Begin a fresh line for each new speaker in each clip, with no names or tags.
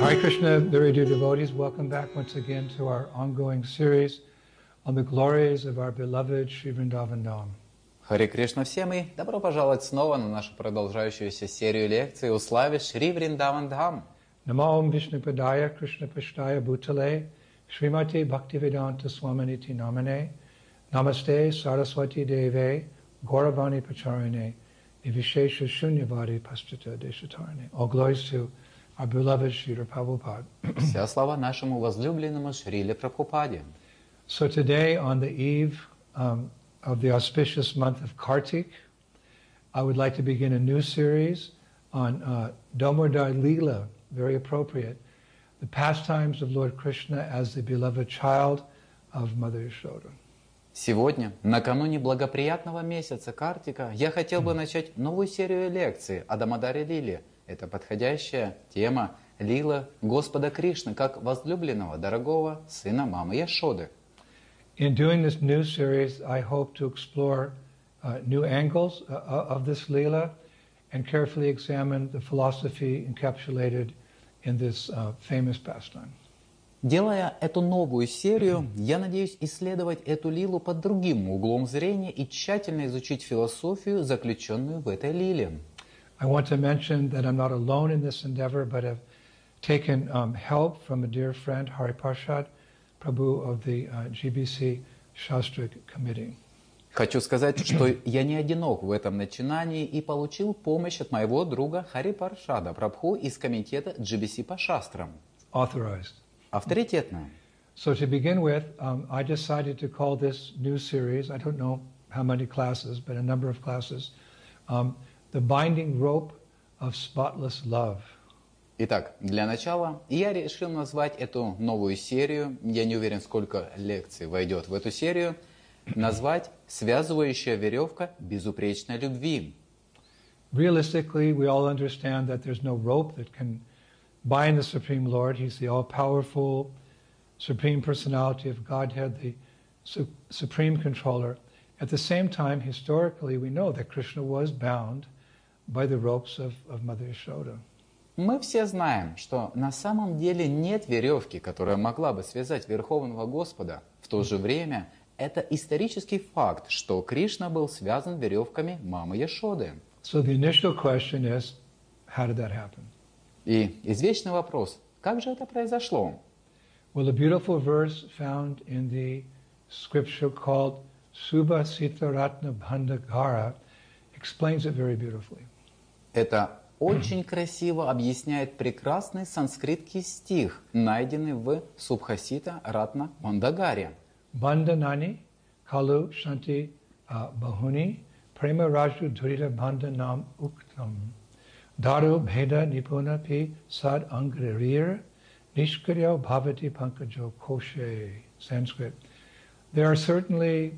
Hare Krishna, very dear devotees, welcome back once again to our ongoing series on the glories of our beloved Sri Vrindavan Dham.
Харе Кришна всем и добро пожаловать снова на нашу продолжающуюся серию лекций о славе Шри Вриндаван Дхам.
Namo Vishnu Padaya Krishna Pashtaya Bhutale Srimati Bhaktivedanta Swaminiti Namane Namaste Saraswati Deve Gauravani Pacharine Nivishesha Shunyavadi Pastita Deshatarne. All glories to our beloved Srila Prabhupada.
Вся слава нашему возлюбленному Шриле Прабхупаде.
So today, on the eve of the auspicious month of Kartik, I would like to begin a new series on Damodar Leela, very appropriate, the pastimes of Lord Krishna as the beloved child of Mother Yashoda.
Сегодня, накануне благоприятного месяца Картика, я хотел бы начать новую серию лекций о Дамодаре Лиле. Это подходящая тема Лила Господа Кришны, как возлюбленного, дорогого сына мамы Яшоды.
In doing this new series, I hope to explore new angles of this Leela and carefully examine the philosophy encapsulated in this famous pastime.
Делая эту новую серию, я надеюсь исследовать эту лилу под другим углом зрения и тщательно изучить философию, заключенную в этой лиле.
I want to mention that I'm not alone in this endeavor, but have taken help from a dear friend, Hari Parshad Prabhu of the GBC Shastrik Committee.
Хочу сказать, что я не одинок в этом начинании и получил помощь от моего друга Хари Паршада Прабху из комитета GBC по шастрам.
Authorized.
Авторитетно.
So to begin with, I decided to call this new series, I don't know how many classes, but a number of classes, The Binding Rope of Spotless Love.
Итак, для начала я решил назвать эту новую серию, я не уверен, сколько лекций войдет в эту серию, назвать «Связывающая веревка безупречной любви».
Realistically, we all understand that there's no rope that can bind the Supreme Lord. He's the all-powerful Supreme Personality of Godhead, the Supreme Controller. At the same time, historically, we know that Krishna was bound by the ropes of Mother Yashoda.
Мы все знаем, что на самом деле нет веревки, которая могла бы связать Верховного Господа. В то же время это исторический факт, что Кришна был связан веревками мамы Яшоды.
So the initial question is, how did that happen?
И извечный вопрос, как же это произошло?
Well, a beautiful verse found in the scripture called Subhasita Ratna Bhandagara explains it very beautifully.
Это очень красиво объясняет прекрасный санскритский стих, найденный в Субхасита Ратна Бхандагаре.
Bandhanani kalu shanti bahuni prema raju dhurita bandhanam uktam daru bheda nipuna pi sad angririr nishkaryo bhavati pankajo koshe. Sanskrit. There are certainly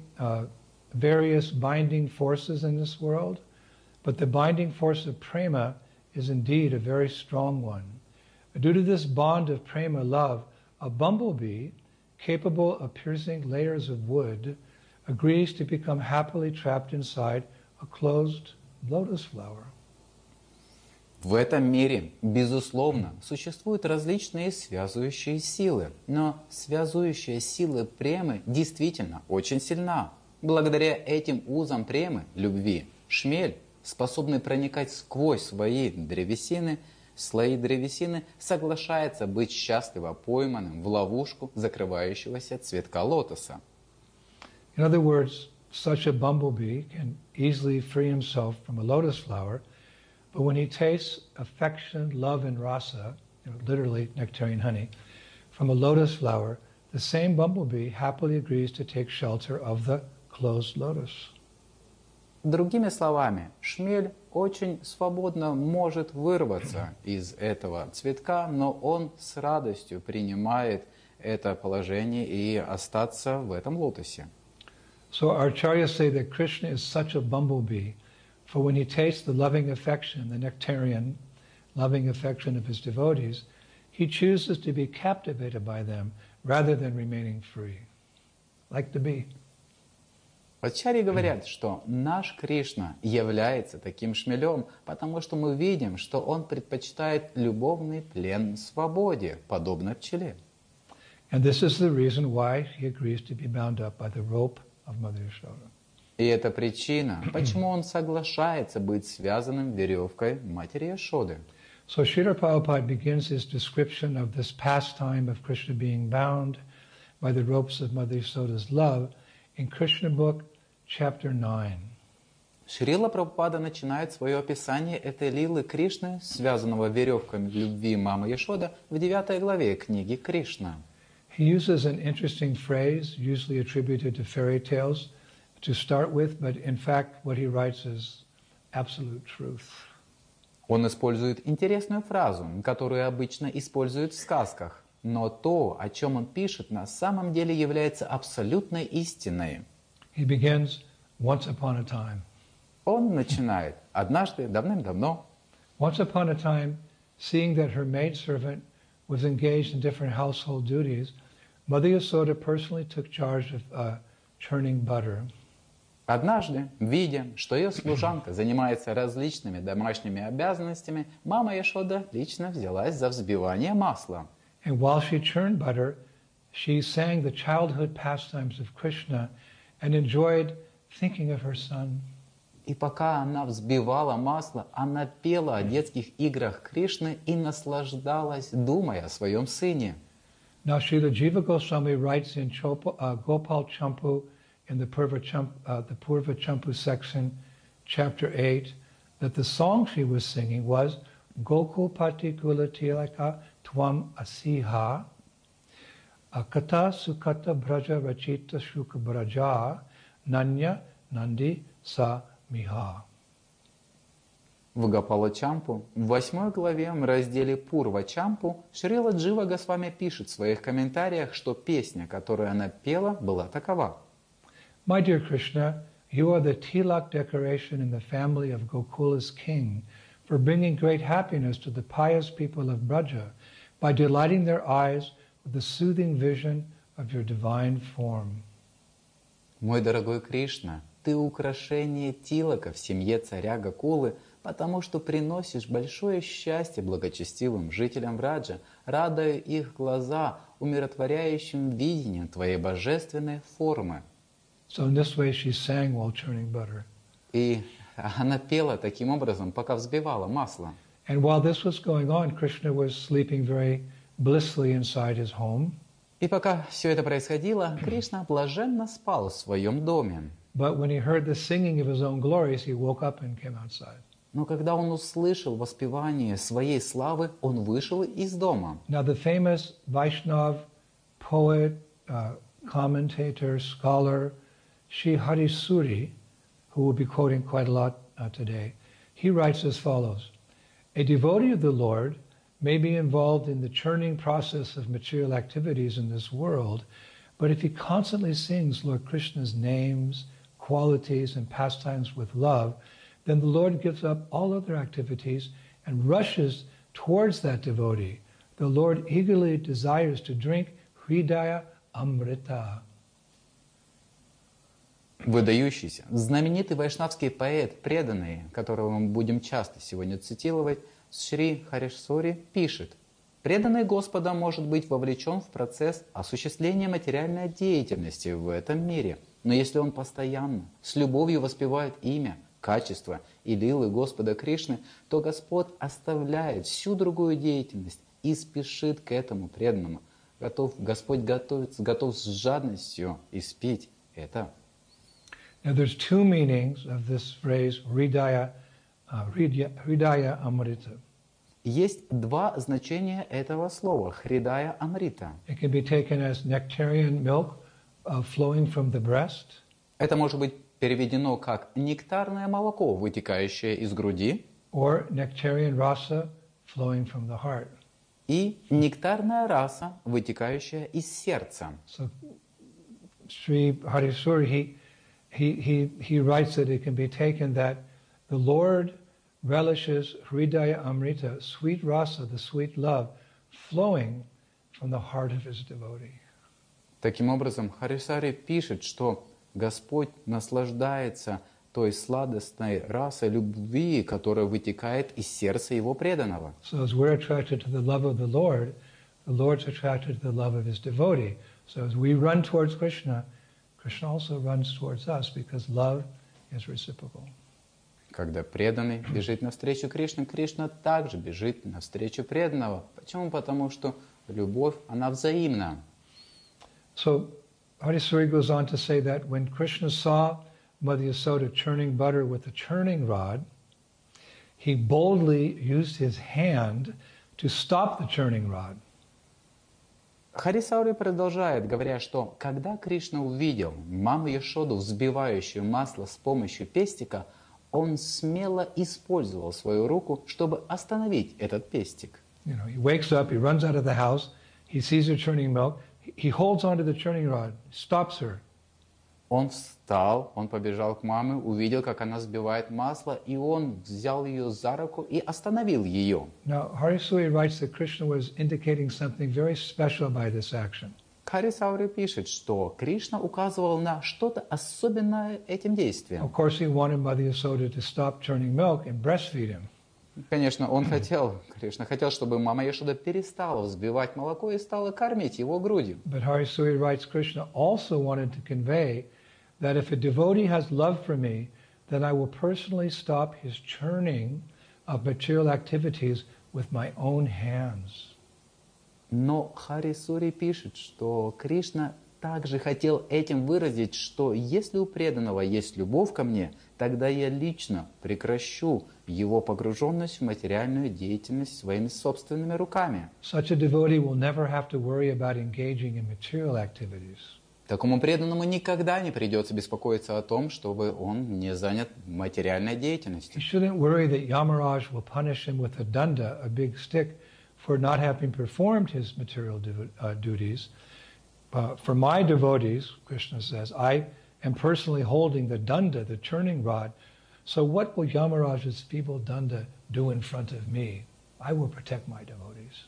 various binding forces in this world, but the binding force of prema is indeed a very strong one. Due to this bond of prema love, a bumblebee, capable of piercing layers of wood, agrees to become happily trapped inside a closed lotus flower.
В этом мире, безусловно, существуют различные связывающие силы, но связывающая сила премы действительно очень сильна. Благодаря этим узам премы, любви, шмель, способный проникать сквозь слои древесины, соглашается быть счастливо пойманным в ловушку закрывающегося цветка лотоса.
In other words, such a bumblebee can easily free himself from a lotus flower, but when he tastes affection, love, and rasa, literally nectarian honey, from a lotus flower, the same bumblebee happily agrees to take shelter of the closed lotus.
Другими словами, шмель очень свободно может вырваться из этого цветка, но он с радостью принимает это положение и остаться в этом лотосе.
So our acharyas say that Krishna is such a bumblebee, for when he tastes the loving affection, the nectarian loving affection of his devotees, he chooses to be captivated by them rather than remaining free, like the bee.
Ачарьи говорят, что наш Кришна является таким шмелем, потому что мы видим, что он предпочитает любовный плен свободе, подобно пчеле.
And this is the reason why he agrees to be bound up by the rope of Mother Yashoda.
И это причина, почему он соглашается быть связанным веревкой матери Яшоды.
So Srila Prabhupada begins his description of this pastime of Krishna being bound by the ropes of Mother Yashoda's love in Krishna book, chapter 9.
Шрила Прабхупада начинает свое описание этой лилы Кришны, связанного веревками любви мамы Яшода, в 9 главе книги Кришна.
He uses an interesting phrase, usually attributed to fairy tales, to start with, but in fact what he writes is absolute truth.
Он использует интересную фразу, которую обычно используют в сказках, но то, о чем он пишет, на самом деле является абсолютной истиной.
He begins, once upon a time.
Он начинает однажды, давным-давно.
Once upon a time, seeing that her maidservant was engaged in different household duties, Mother Yasoda personally took charge of churning butter.
Однажды, видя, что ее служанка занимается различными домашними обязанностями, мама Яшода лично взялась за взбивание масла.
And while she churned butter, she sang the childhood pastimes of Krishna and enjoyed thinking of her son.
И пока она взбивала масло, она пела о детских играх Кришны и наслаждалась, думая о своем сыне.
Now Srila Jiva Goswami writes in Gopal Champu in the Purva Champu section, chapter 8, that the song she was singing was Gokupati Kula Tilaka Tvam Asiha Akata Sukata Braja Rachita Shuka Braja Nanya Nandi Sa Miha.
В Гопала-чампу, в 8 главе, в разделе Пурва-чампу, Шрила Джива Госвами пишет в своих комментариях, что песня, которую она пела, была такова.
My dear Krishna, you are the tilak decoration in the family of Gokula's king for bringing great happiness to the pious people of Braja by delighting their eyes with the soothing vision of your divine form.
Мой дорогой Кришна, ты украшение тилака в семье царя Гокулы, потому что приносишь большое счастье благочестивым жителям Браджа, радуя их глаза умиротворяющим видением твоей божественной формы.
So in this way she sang while churning butter.
И она пела таким образом, пока взбивала масло.
And while this was going on, Krishna was sleeping very blissfully inside his home.
И пока все это происходило, Кришна блаженно спал в своем доме.
But when he heard the singing of his own glories, he woke up and came outside.
Но когда он услышал воспевание своей славы, он вышел из дома.
Now the famous Vaishnav poet, commentator, scholar, Shri Hari Suri, who we'll be quoting quite a lot today, he writes as follows: a devotee of the Lord may be involved in the churning process of material activities in this world, but if he constantly sings Lord Krishna's names, qualities, and pastimes with love, then the Lord gives up all other activities and rushes towards that devotee. The Lord eagerly desires to drink Hridaya Amrita.
Выдающийся, знаменитый вайшнавский поэт, преданный, которого мы будем часто сегодня цитировать, Шри Харишсори пишет: преданный Господа может быть вовлечен в процесс осуществления материальной деятельности в этом мире, но если он постоянно, с любовью воспевает имя, качества и лилы Господа Кришны, то Господь оставляет всю другую деятельность и спешит к этому преданному. Господь готов с жадностью испить это.
Now there's two meanings of this phrase, Hridaya Amrita.
Есть два значения этого слова «хридая амрита».
It can be taken as nectarian milk flowing from the breast.
Это может быть переведено как нектарное молоко, вытекающее из груди,
or nectarian rasa flowing from the heart.
И нектарная раса, вытекающая из сердца.
So Sri Harisuri, he writes that it can be taken that the Lord relishes Hridaya Amrita, sweet rasa, the sweet love, flowing from the heart of his devotee.
Таким образом, Харисари пишет, что Господь наслаждается той сладостной расой любви, которая вытекает из сердца Его преданного.
So as we're attracted to the love of the Lord's attracted to the love of His devotee. So as we run towards Krishna, Krishna also runs towards us because love is reciprocal.
Когда преданный бежит навстречу Кришне, Кришна также бежит навстречу преданного. Почему? Потому что любовь, она взаимна.
So Harisuri goes on to say that when Krishna saw Mother Yasoda churning butter with a churning rod, he boldly used his hand to stop the churning rod.
Харисаури продолжает, говоря, что когда Кришна увидел маму Яшоду, взбивающую масло с помощью пестика, он смело использовал свою руку, чтобы остановить этот пестик.
You know, he wakes up, he runs out of the house, he sees her churning milk, he holds onto the churning rod, stops her.
Он встал, он побежал к маме, увидел, как она взбивает масло, и он взял ее за руку и остановил ее.
Now, Harisuri writes that Krishna was indicating something very special by this action.
Харисаури пишет, что Кришна указывал на что-то особенное этим действием.
Of course, he wanted Mother Yasoda to stop churning milk and breastfeed him.
Конечно, Кришна хотел, чтобы мама Яшода перестала взбивать молоко и стала кормить его грудью.
But Harisuri writes, Krishna also wanted to convey that if a devotee has love for me, then I will personally stop his churning of material activities with my own hands.
Но Харисури пишет, что Кришна также хотел этим выразить, что если у преданного есть любовь ко мне, тогда я лично прекращу его погруженность в материальную деятельность своими собственными руками.
Such a devotee will never have to worry about engaging in material activities.
Такому преданному никогда не придется беспокоиться о том, чтобы он не занят материальной деятельностью.
He shouldn't worry that Yamaraj will punish him with a danda, a big stick, for not having performed his material duties. For my devotees, Krishna says, I am personally holding the danda, the churning rod. So what will Yamaraj's feeble danda do in front of me? I will protect my devotees.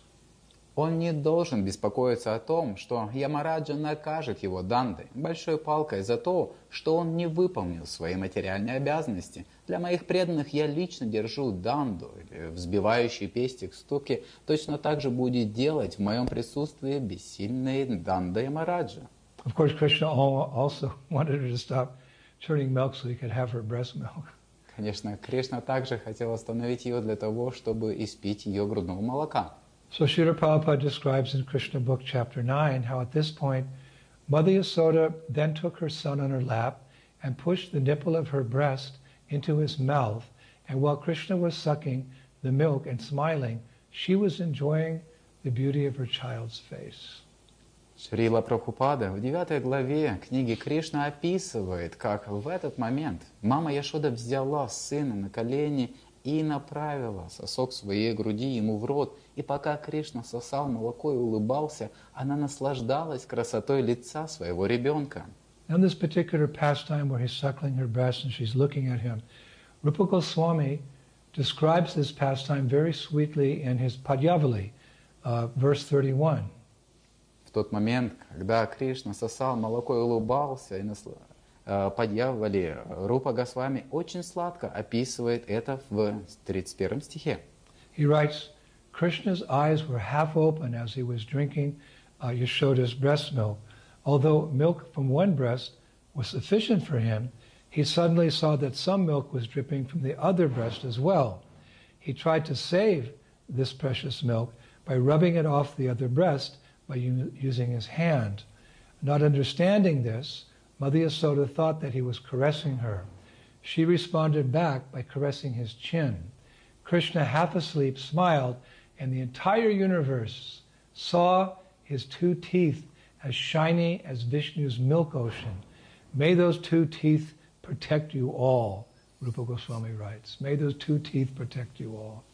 Он не должен беспокоиться о том, что Ямараджа накажет его дандой, большой палкой, за то, что он не выполнил свои материальные обязанности. Для моих преданных я лично держу данду, или взбивающий пестик стуки, точно так же будет делать в моем присутствии бессильный данда Ямараджа.
Of course, Krishna also wanted her to stop churning milk so he could have her breast milk.
Конечно, Кришна также хотел остановить ее для того, чтобы испить ее грудного молока.
So Srila Prabhupada describes in Krishna book chapter 9 how at this point Mother Yasoda then took her son on her lap and pushed the nipple of her breast into his mouth, and while Krishna was sucking the milk and smiling, she was enjoying the beauty of her child's face.
Шрила Прабхупада в 9 главе книги Кришна описывает, как в этот момент мама Яшода взяла сына на колени и направила сосок своей груди ему в рот. И пока Кришна сосал молоко и улыбался, она наслаждалась красотой лица своего ребенка.
In this particular pastime where he's suckling her breast and she's looking at him, Rupa Goswami describes this pastime very sweetly in his Padyavali, verse 31.
В тот момент, когда Кришна сосал молоко и улыбался, и Падьявали, Рупа Госвами очень сладко описывает это в 31 стихе.
He writes, Krishna's eyes were half open as he was drinking Yashoda's breast milk. Although milk from one breast was sufficient for him, he suddenly saw that some milk was dripping from the other breast as well. He tried to save this precious milk by rubbing it off the other breast by using his hand. Not understanding this, Mother Yasoda thought that he was caressing her. She responded back by caressing his chin. Krishna, half asleep, smiled, and the entire universe saw his two teeth as shiny as Vishnu's milk ocean. May those two teeth protect you all, Rupa Goswami writes. May those two teeth protect you all.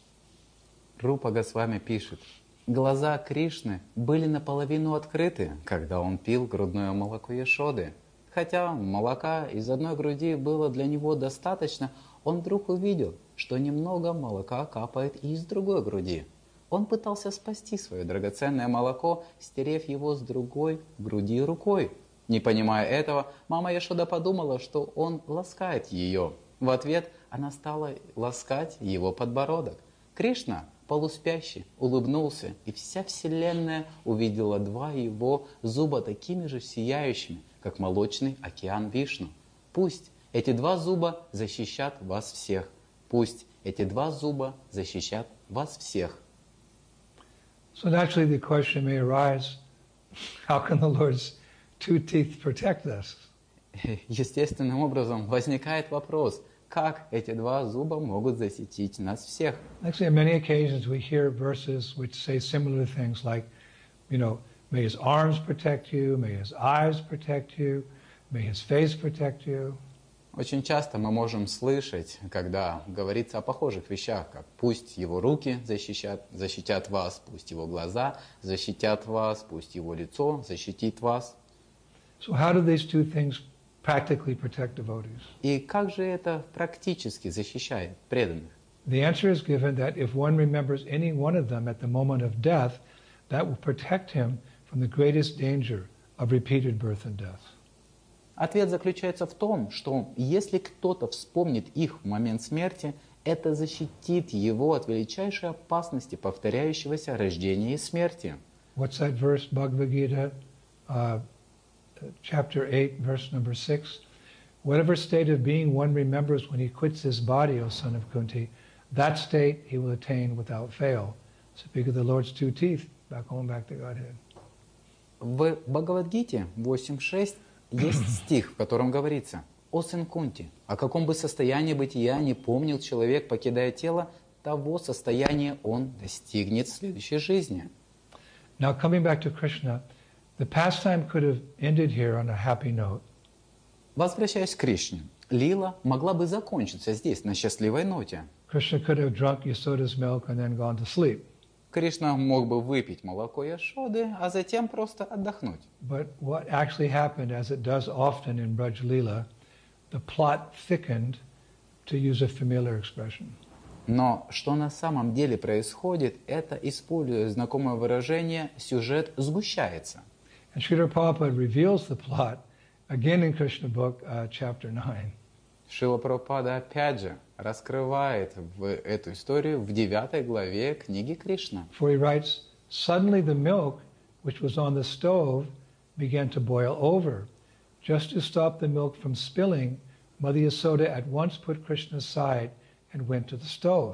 Рупа Госвами пишет, глаза Кришны были наполовину открыты, когда он пил грудное молоко Яшоды. Хотя молока из одной груди было для него достаточно, он вдруг увидел, что немного молока капает и из другой груди. Он пытался спасти свое драгоценное молоко, стерев его с другой груди рукой. Не понимая этого, мама Яшода подумала, что он ласкает ее. В ответ она стала ласкать его подбородок. Кришна, полуспящий, улыбнулся, и вся вселенная увидела два его зуба такими же сияющими, как молочный океан Вишну. Пусть эти два зуба защищат вас всех. Пусть эти два зуба защищат вас всех.
So naturally the question may arise, how can the Lord's two teeth protect us?
Естественным образом возникает вопрос, как эти два зуба могут защитить нас всех?
Actually, on many occasions we hear verses which say similar things like, may his arms protect you, may his eyes protect you, may his face protect you.
Очень часто мы можем слышать, когда говорится о похожих вещах, как пусть его руки защитят вас, пусть его глаза защитят вас, пусть его лицо защитит вас.
So how do these two things practically protect devotees?
И как же это практически защищает преданных?
The answer is given that if one remembers any one of them at the moment of death, that will protect him from the greatest danger of repeated birth and death.
Ответ заключается в том, что если кто-то вспомнит их в момент смерти, это защитит его от величайшей опасности повторяющегося рождения и смерти.
What's that verse, Bhagavad Gita, chapter 8, verse number 6? Whatever state of being one remembers when he quits his body, O son of Kunti, that state he will attain without fail. Speak of the Lord's two teeth, going back to Godhead.
В Бхагавад-гите 8.6 есть стих, в котором говорится: «О сын Кунти, о каком бы состоянии бытия не помнил человек, покидая тело, того состояния он достигнет в следующей жизни».
Now coming back to Krishna, the pastime could have ended here on a happy note.
Возвращаясь к Кришне, лила могла бы закончиться здесь, на счастливой ноте.
Krishna could have drunk Yasoda's milk and then gone to sleep.
Кришна мог бы выпить молоко Яшоды, а затем просто отдохнуть.
But what actually happened, as it does often in Braj Leela, the plot thickened, to use a familiar expression.
Но что на самом деле происходит, это, используя знакомое выражение, сюжет сгущается.
And Srila Prabhupada reveals the plot again in Krishna book, chapter 9.
Шрила Прабхупада опять же раскрывает эту историю в 9 главе книги Кришна.
For he writes, suddenly the milk which was on the stove began to boil over. Just to stop the milk from spilling, Mother Yasoda at once put Krishna aside and went to the stove.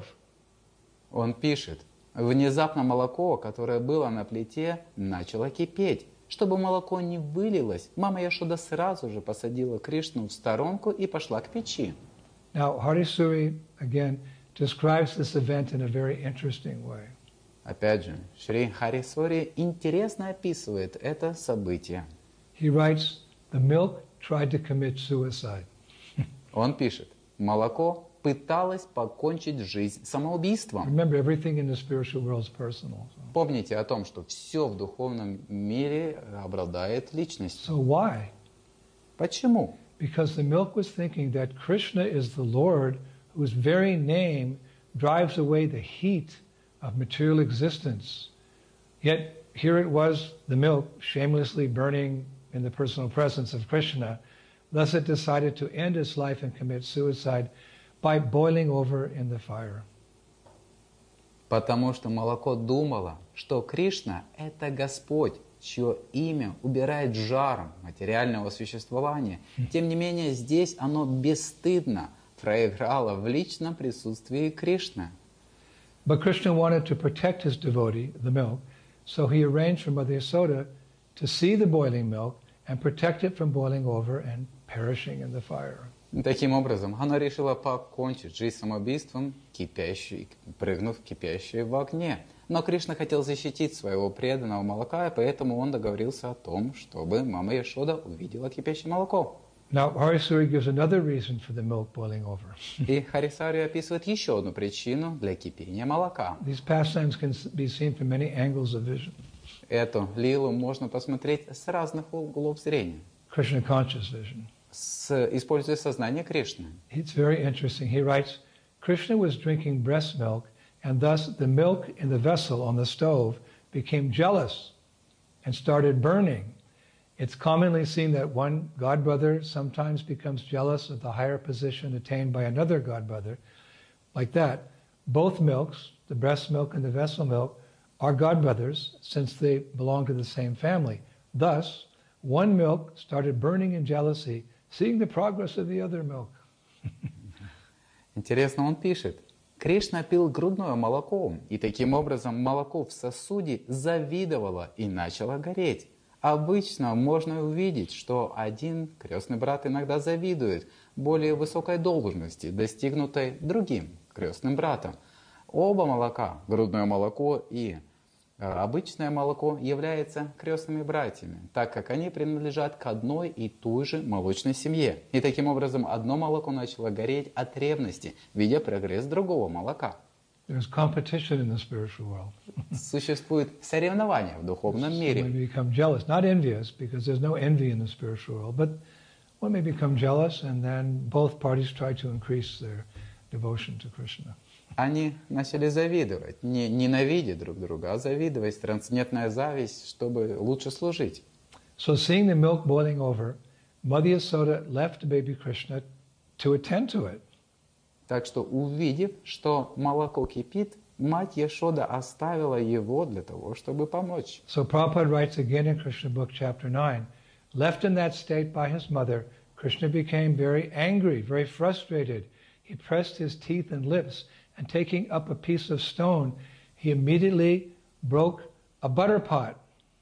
Он пишет: внезапно молоко, которое было на плите, начало кипеть. Чтобы молоко не вылилось, мама Яшода сразу же посадила Кришну в сторонку и пошла к печи.
Now, Harisuri, again, describes this event in a very interesting way.
Опять же, Шри Харисвари интересно описывает это событие.
He writes, the milk tried to commit suicide.
Он пишет: молоко пыталось покончить жизнь самоубийством.
Remember, everything in the spiritual world is personal. So.
Помните о том, что все в духовном мире обладает личностью.
So why?
Почему?
Because the milk was thinking that Krishna is the Lord whose very name drives away the heat of material existence. Yet here it was, the milk, shamelessly burning in the personal presence of Krishna. Thus it decided to end its life and commit suicide by boiling over in the fire.
Потому что молоко думало, что Кришна – это Господь, чье имя убирает жаром материального существования. Тем не менее, здесь оно бесстыдно проиграло в личном присутствии Кришны.
But Krishna wanted to protect his devotee, the milk, so he arranged for Mother Yasoda to see the boiling milk and protect it from boiling over and perishing in the fire.
Таким образом, она решила покончить жизнь самоубийством, прыгнув в кипящее в огне. Но Кришна хотел защитить своего преданного молока, и поэтому он договорился о том, чтобы мама Яшода увидела кипящее молоко.
Now, Harisuri gives another reason for the milk boiling over.
И Харисари описывает еще одну причину для кипения молока.
These pastimes can be seen from many angles of vision.
Эту лилу можно посмотреть с разных углов зрения.
Krishna conscious vision.
Используя сознание Кришны.
It's very interesting. He writes, Krishna was drinking breast milk, and thus the milk in the vessel on the stove became jealous and started burning. It's commonly seen that one godbrother sometimes becomes jealous of the higher position attained by another godbrother. Like that, both milks, the breast milk and the vessel milk, are godbrothers since they belong to the same family. Thus, one milk started burning in jealousy, seeing the progress of the other milk.
Интересно, он пишет, Кришна пил грудное молоко, и таким образом молоко в сосуде завидовало и начало гореть. Обычно можно увидеть, что один крестный брат иногда завидует более высокой должности, достигнутой другим крестным братом. Оба молока, грудное молоко и обычное молоко, являются крестными братьями, так как они принадлежат к одной и той же молочной семье. И таким образом одно молоко начало гореть от ревности, видя прогресс другого молока.
There's competition in the spiritual world.
Существует соревнование в духовном мире.
So we become jealous, not envious, because there's no envy in the spiritual world, but one may become jealous, and then both parties try to increase their devotion to Krishna.
Они начали завидовать, не ненавидеть друг друга, а завидовать, трансцендентная зависть, чтобы лучше служить.
So seeing the milk boiling over, Mother Yasoda left baby Krishna to attend to it.
Так что, увидев, что молоко кипит, мать Яшода оставила его для того, чтобы помочь.
So Prabhupada writes again in Krishna Book, Chapter 9, left in that state by his mother, Krishna became very angry, very frustrated. He pressed his teeth and lips, and taking up a piece of stone, he immediately broke a butter pot.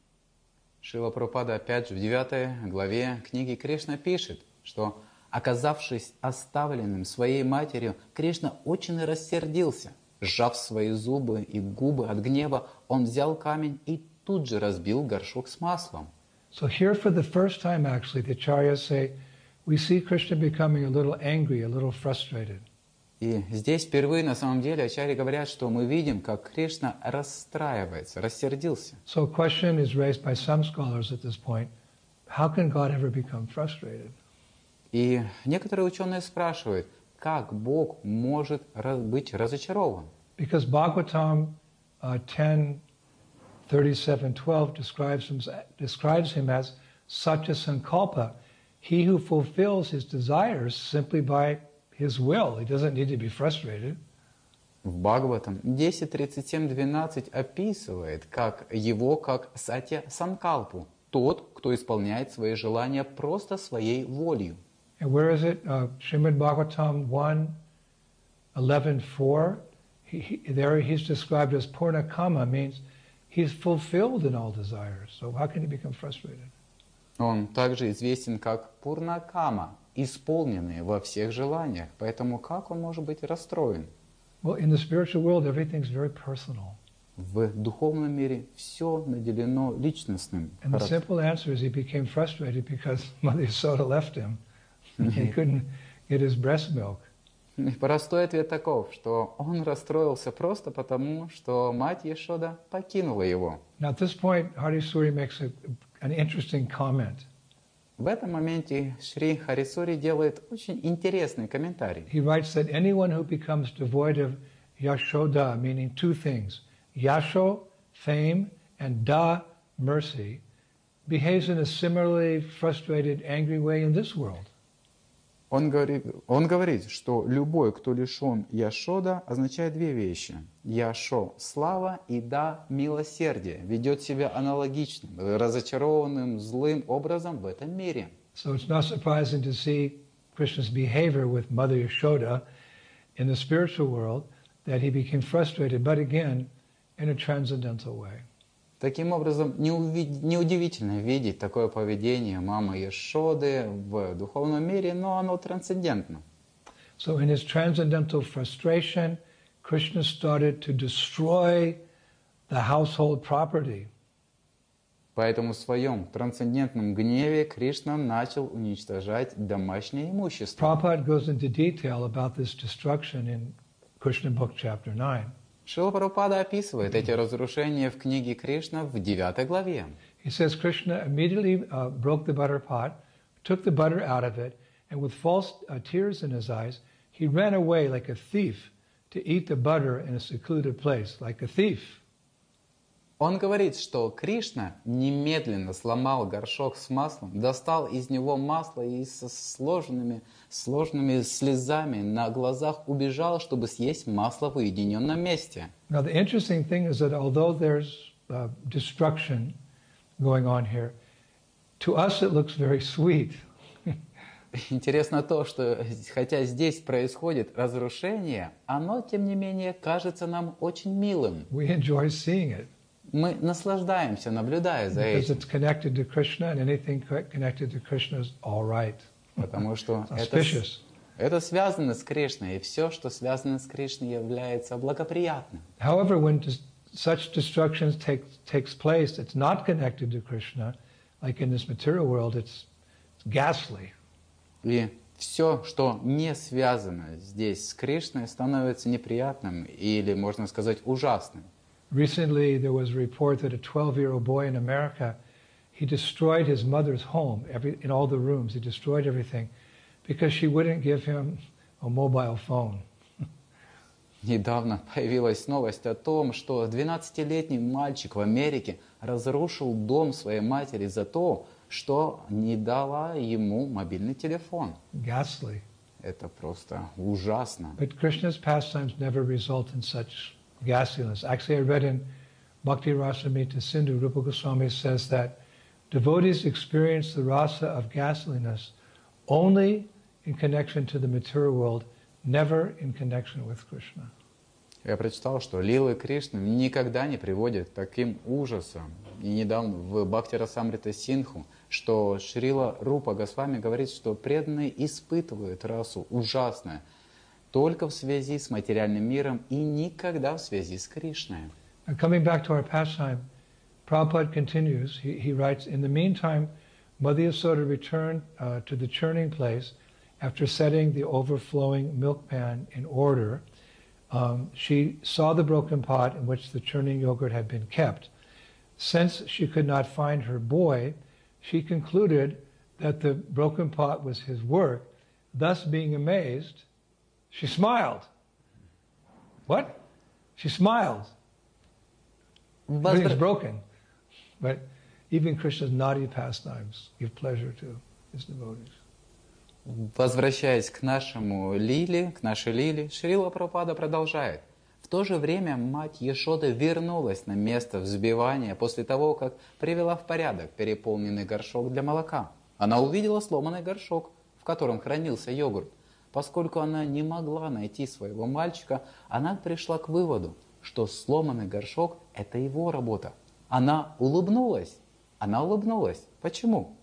Шрила Прабхупада опять же в 9 главе книги Кришна пишет, что, оказавшись оставленным своей матерью, Кришна очень рассердился. Сжав свои зубы и губы от гнева, он взял камень и тут же разбил горшок с маслом.
So here for the first time actually, the acharyas say, we see Krishna becoming a little angry, a little frustrated.
И здесь впервые на самом деле ачарьи говорят, что мы видим, как Кришна расстраивается, рассердился.
So a question is raised by some scholars at this point, how can God ever become frustrated?
И некоторые ученые спрашивают, как Бог может быть разочарован?
Because Bhagavatam 10:37-12 describes him as Satya Sankalpa, he who fulfills his desires simply by his will. He doesn't need to be frustrated.
В Бхагаватам 10.37.12 описывает его как Сатья Санкалпу, тот, кто исполняет свои желания просто своей волей.
And where is it? Srimad Bhagavatam 1:11-4. There he's described as Purnakama, means he's fulfilled in all desires. So how can he become frustrated?
Он также известен как Пурнакама, исполненный во всех желаниях. Поэтому как он может быть расстроен?
Well, in the spiritual world, everything's very personal.
В духовном мире все наделено личностным
And the
характером.
simple answer is he became frustrated because Mother Yasoda left him. He couldn't get his breast milk.
И простой ответ таков, что он расстроился просто потому, что мать Яшода покинула его.
Now at this point, Harisuri makes an interesting comment.
В этом моменте Шри Харисури делает очень интересный комментарий.
He writes that anyone who becomes devoid of Yashoda, meaning two things, Yasho, fame, and Da, mercy, behaves in a similarly frustrated, angry way in this world.
Он говорит, что любой, кто лишен Яшода, означает две вещи. Яшо – слава, и да – милосердие. Ведет себя аналогичным, разочарованным, злым образом в этом мире.
So it's not surprising to see Krishna's behavior with Mother Yashoda in the spiritual world, that he became frustrated, but again, in a transcendental way.
Таким образом, неудивительно видеть такое поведение мамы Яшоды в духовном мире, но оно трансцендентно.
So in his transcendental frustration, Krishna started to destroy the household property.
Поэтому в своем трансцендентном гневе Кришна начал уничтожать домашнее имущество.
Prabhupada goes into detail about this destruction in Krishna Book, Chapter 9.
Шрила Прабхупада описывает эти разрушения в книге Кришна в 9 главе.
He says Krishna immediately broke the butter pot, took the butter out of it, and with false tears in his eyes, he ran away like a thief to eat the butter in a secluded place, like a thief.
Он говорит, что Кришна немедленно сломал горшок с маслом, достал из него масло и со сложными слезами на глазах убежал, чтобы съесть масло в уединенном месте.
Now, the interesting thing is that although there's destruction going on here, to us it looks very sweet.
Интересно то, что хотя здесь происходит разрушение, оно, тем не менее, кажется нам очень милым.
We enjoy seeing it
Мы наслаждаемся, наблюдая за
because
этим,
it's connected to Krishna, and anything connected to Krishna is all right.
потому что
Auspicious.
это связано с Кришной, и все, что связано с Кришной, является благоприятным.
However, when such destructions takes place, it's not connected to Krishna, like in this material world, it's ghastly.
И все, что не связано здесь с Кришной, становится неприятным или, можно сказать, ужасным.
Recently, there was a report that a 12-year-old boy in America, he destroyed his mother's home, in all the rooms. He destroyed everything because she wouldn't give him a mobile phone.
Недавно появилась новость о том, что 12-летний мальчик в Америке разрушил дом своей матери за то, что не дала ему мобильный телефон.
Ghastly.
Это просто ужасно.
But Krishna's pastimes never result in such ghastliness. Actually, I read in Bhakti Rasamrita Sindhu, Rupa Goswami says that devotees experience the rasa of ghastliness only in connection to the material world, never in connection with Krishna.
Я прочитал, что лилы Кришны никогда не приводят к таким ужасам. И недавно в Бхакти Расамрита Синху, что Шрила Рупа Госвами говорит, что преданные испытывают расу ужасное только в связи с материальным миром и никогда в связи с Кришной.
Now, coming back to our pastime, Prabhupada continues, he writes, in the meantime, Mother Yasoda returned to the churning place after setting the overflowing milk pan in order. She saw the broken pot in which the churning yogurt had been kept. Since she could not find her boy, she concluded that the broken pot was his work. Thus, being amazed, she smiled. What? She smiled. Everything's broken. But even Krishna's naughty pastimes give pleasure to his devotees.
Возвращаясь к нашей Лиле, Шрила Прабхупада продолжает. В то же время мать Яшода вернулась на место взбивания после того, как привела в порядок переполненный горшок для молока. Она увидела сломанный горшок, в котором хранился йогурт. Поскольку она не могла найти своего мальчика, она пришла к выводу, что сломанный горшок – это его работа. Она улыбнулась. Почему?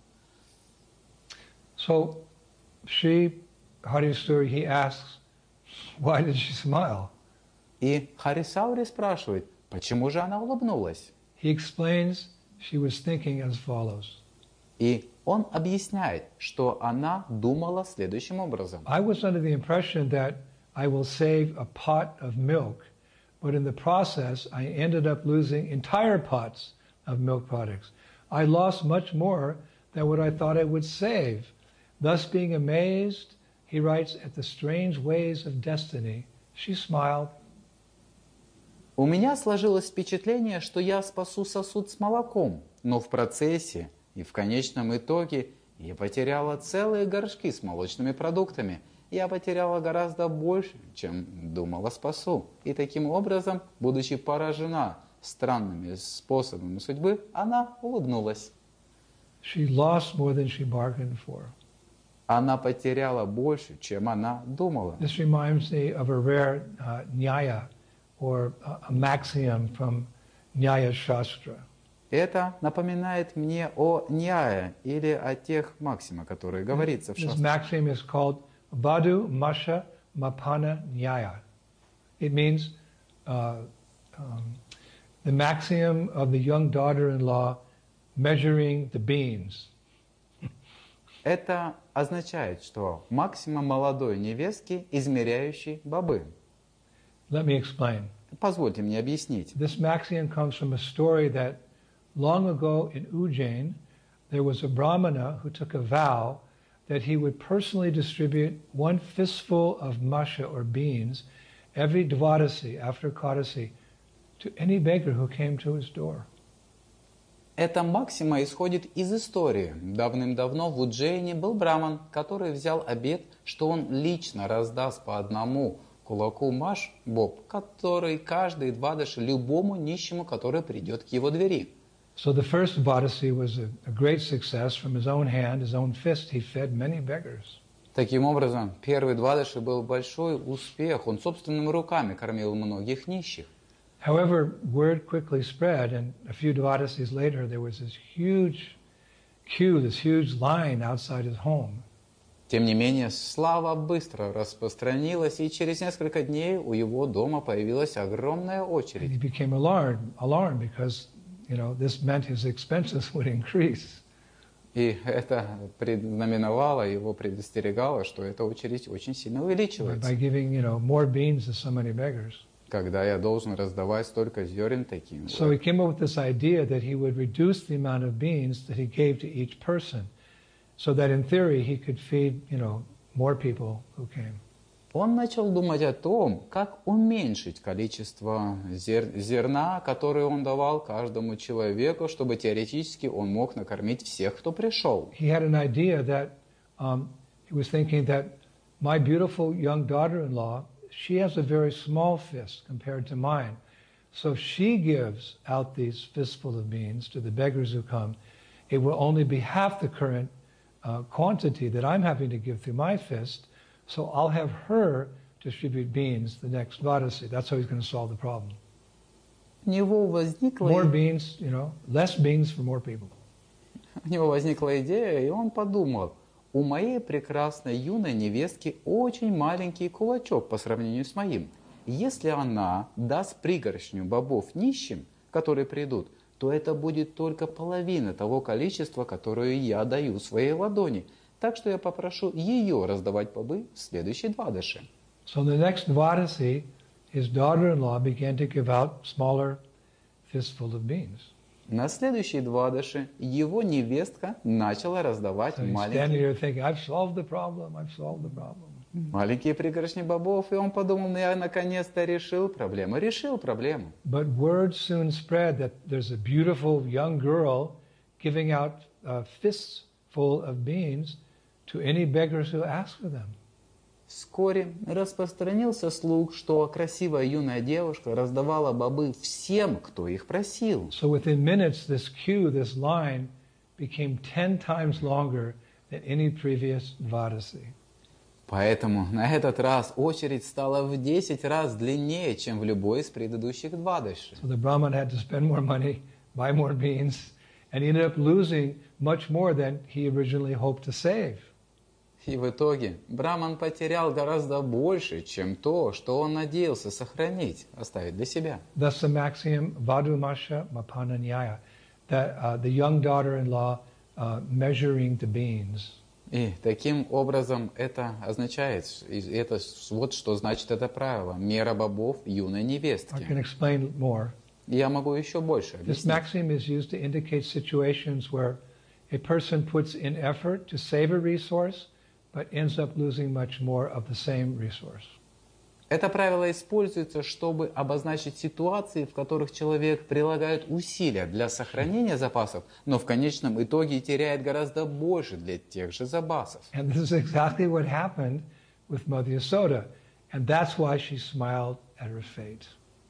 So, Sri Harisuri, he asks, why did she smile?
И Харисаури спрашивает, почему же она улыбнулась?
He explains she was thinking as follows.
И он объясняет, что она думала следующим образом.
I was under the impression that I will save a pot of milk, but in the process I ended up losing entire pots of milk products. I lost much more than what I thought I would save. Thus being amazed, he writes, at the strange ways of destiny, she smiled.
У меня сложилось впечатление, что я спасу сосуд с молоком, но в процессе и в конечном итоге я потеряла целые горшки с молочными продуктами. Я потеряла гораздо больше, чем думала спасу. И таким образом, будучи поражена странными способами судьбы, она улыбнулась.
She lost more than she bargained for.
Она потеряла больше, чем она думала.
This reminds me of a rare nyaya, or a maxiom from Nyaya Shastra.
Это напоминает мне о ньяе или о тех максимах, которые говорится в
This
шастре.
maxim is called Vadu Masha Mapana Nyaya. It means the maxim of the young daughter-in-law measuring the beans.
Это означает, что максима молодой невестки, измеряющей бобы.
Let me explain.
Позвольте мне объяснить.
This maxim comes from a story that long ago in Ujjain, there was a brahmana who took a vow that he would personally distribute one fistful of masha or beans every dvadasi, after Kadasi, to any beggar who came to his door.
Эта максима исходит из истории. Давным-давно в Уджейне был браман, который взял обет, что он лично раздаст по одному кулаку маш, боб, который каждый двадаши любому нищему, который придет к его двери.
So the first Vadasi was a great success. From his own hand, his own fist, he fed many beggars.
Таким образом, первый двадаши был большой успех. Он собственными руками кормил многих нищих.
However, word quickly spread, and a few Dvadasis later, there was this huge queue, this huge line outside his home.
Тем не менее, слава быстро распространилась, и через несколько дней у его дома появилась огромная
And
очередь.
he became alarmed because, this meant his expenses would increase.
И это предзнаменовало, его предостерегало, что эта очередь очень сильно увеличивается.
By giving, more beans to so many beggars.
Когда я должен раздавать столько зерен таким.
So he came up with this idea that he would reduce the amount of beans that he gave to each person, so that in theory he could feed, more people who came.
Он начал думать о том, как уменьшить количество зерна, которое он давал каждому человеку, чтобы теоретически он мог накормить всех, кто пришел.
He had an idea that he was thinking that my beautiful young daughter-in-law, she has a very small fist compared to mine. So if she gives out these fistful of beans to the beggars who come, it will only be half the current quantity that I'm having to give through my fist. So I'll have her distribute beans the next Vadasi. That's how he's going to solve the problem.
У него возникла
More beans, less beans for more people.
У него возникла идея, и он подумал, у моей прекрасной юной невестки очень маленький кулачок по сравнению с моим. Если она даст пригоршню бобов нищим, которые придут, то это будет только половина того количества, которое я даю своей ладони. Так что я попрошу ее раздавать бобы в следующей двадаши.
So the next Vadasi, his daughter-in-law began to give out smaller fistful of beans.
На следующей двадаши его невестка начала раздавать
So he's standing here thinking, I've solved the problem.
маленькие пригоршни бобов, и он подумал, я наконец-то решил проблему.
But word soon spread that there's a beautiful young girl giving out fists full of beans to any beggars who ask for them.
Вскоре распространился слух, что красивая юная девушка раздавала бобы всем, кто их просил.
So within minutes, this queue, this line, became 10 times longer than any previous Vadasi.
Поэтому на этот раз очередь стала в 10 раз длиннее, чем в любой из предыдущих двадаши.
So the Brahman had to spend more money, buy more beans, and he ended up losing much more than he originally hoped to save.
И в итоге Браман потерял гораздо больше, чем то, что он надеялся сохранить, оставить для себя.
Thus the maxim Vadumasha Mapananyaya, that the young daughter-in-law measuring the beans.
И таким образом это означает, это вот что значит это правило, мера бобов юной
I
невестки.
can explain more.
Я могу еще больше
This
объяснить.
maxim is used to indicate situations where a person puts in effort to save a resource, but ends up losing much more of the same resource.
Это правило используется, чтобы обозначить ситуации, в которых человек прилагает усилия для сохранения запасов, но в конечном итоге теряет гораздо больше для тех же запасов.
And this is exactly what happened with Mother Yasoda, and that's why she smiled at her fate.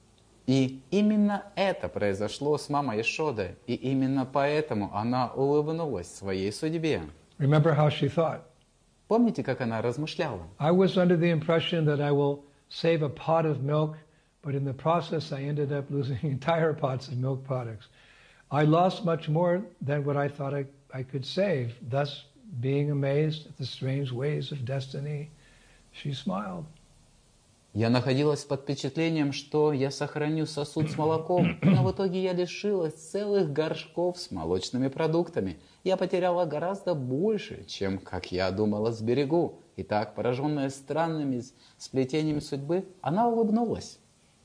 И именно это произошло с мамой Яшодой, и именно поэтому она улыбнулась своей судьбе.
Remember how she thought?
Помните, как она размышляла?
I was under the impression that I will save a pot of milk, but in the process I ended up losing entire pots of milk products. I lost much more than what I thought I could save. Thus, being amazed at the strange ways of destiny, she smiled.
Я находилась под впечатлением, что я сохраню сосуд с молоком, но в итоге я лишилась целых горшков с молочными продуктами. Я потеряла гораздо больше, чем, как я думала, сберегу. И так, пораженная странными сплетениями судьбы, она улыбнулась.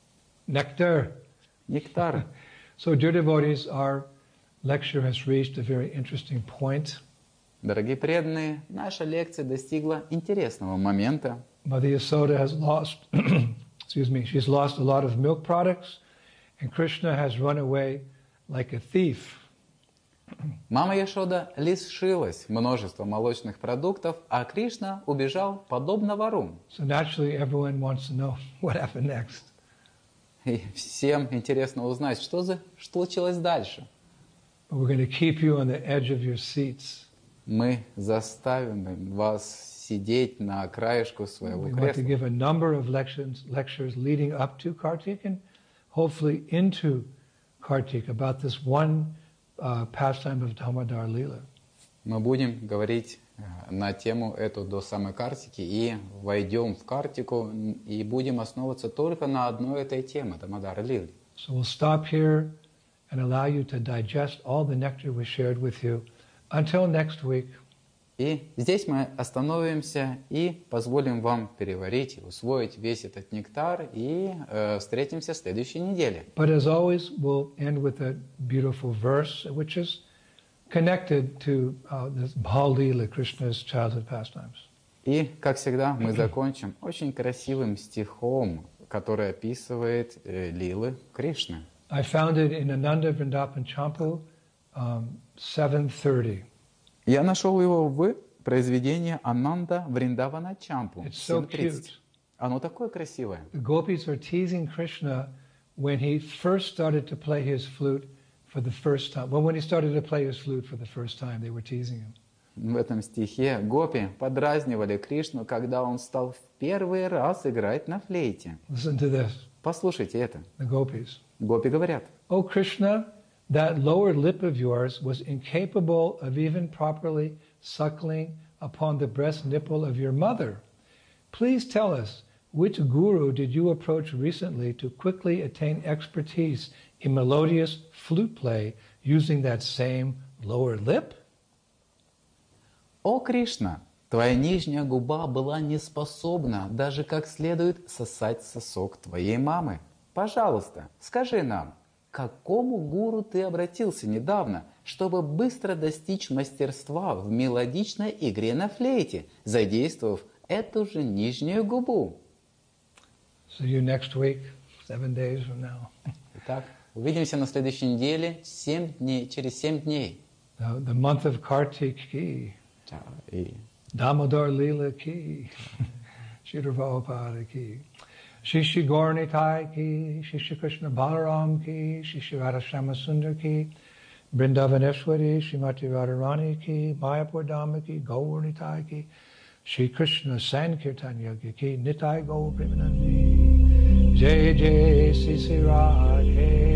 Nectar.
Нектар.
So, dear devotees, our lecture has reached a very interesting point.
Дорогие преданные, наша лекция достигла интересного момента.
Mother Yasoda has lost, she's lost a lot of milk products, And Krishna has run away like a thief.
Мама Яшода лишилась множества молочных продуктов, а Кришна убежал подобно вору.
So naturally, everyone wants to know what happened next.
И всем интересно узнать, что случилось дальше.
But we're going to keep you on the edge of your seats.
Мы заставим вас сидеть на краешку своего
We want to
кресла.
give a number of lectures leading up to Kartik and hopefully into Kartik about this one pastime of Damodar Leela.
Мы будем говорить на тему эту до самой Картики и войдем в Картику и будем основываться только на одной этой теме, Дамодара Лилы.
So we'll stop here and allow you to digest all the nectar we shared with you until next week.
И здесь мы остановимся и позволим вам переварить и усвоить весь этот нектар и встретимся в следующей неделе.
But as always, we'll end with a beautiful verse which is connected to this Bal Leela, Krishna's childhood pastimes.
И, как всегда, мы закончим очень красивым стихом, который описывает лилы Кришны.
I found it in Ananda Vrindavan Champu 7:30.
Я нашел его в произведении Ананда Вриндавана Чампу.
It's so
7:30.
cute.
Оно такое красивое.
The gopis are teasing Krishna when he first started to play his flute for the first time. Well, when he started to play his flute for the first time, they were teasing him.
В этом стихе гопи подразнивали Кришну, когда он стал в первый раз играть на флейте.
Listen to this,
Послушайте это.
the gopis.
Гопи говорят:
Oh Krishna, that lower lip of yours was incapable of even properly suckling upon the breast nipple of your mother. Please tell us, which guru did you approach recently to quickly attain expertise in melodious flute play using that same lower lip?
«О, Кришна, твоя нижняя губа была не способна даже как следует сосать сосок твоей мамы. Пожалуйста, скажи нам, к какому гуру ты обратился недавно, чтобы быстро достичь мастерства в мелодичной игре на флейте, задействовав эту же нижнюю губу?»
See you next week, 7 days from now.
Итак, увидимся на следующей неделе, через 7 дней.
The month of Kartik ki,
И
Damodar Leela ki, Shri Prabhupada ki, Shri Shri Gaur Nitai ki, Shri Shri Krishna Balaram ki, Shri Shri Radha Shama Sundar ki, Vrindavaneshwari, Srimati Radharani ki, Mayapur Dhamma ki, Gaur Nitai ki, Shri Krishna Sankirtan Yogi ki, Nitai Gaur Premanandi, Jai Jai Sri Sri Radhe.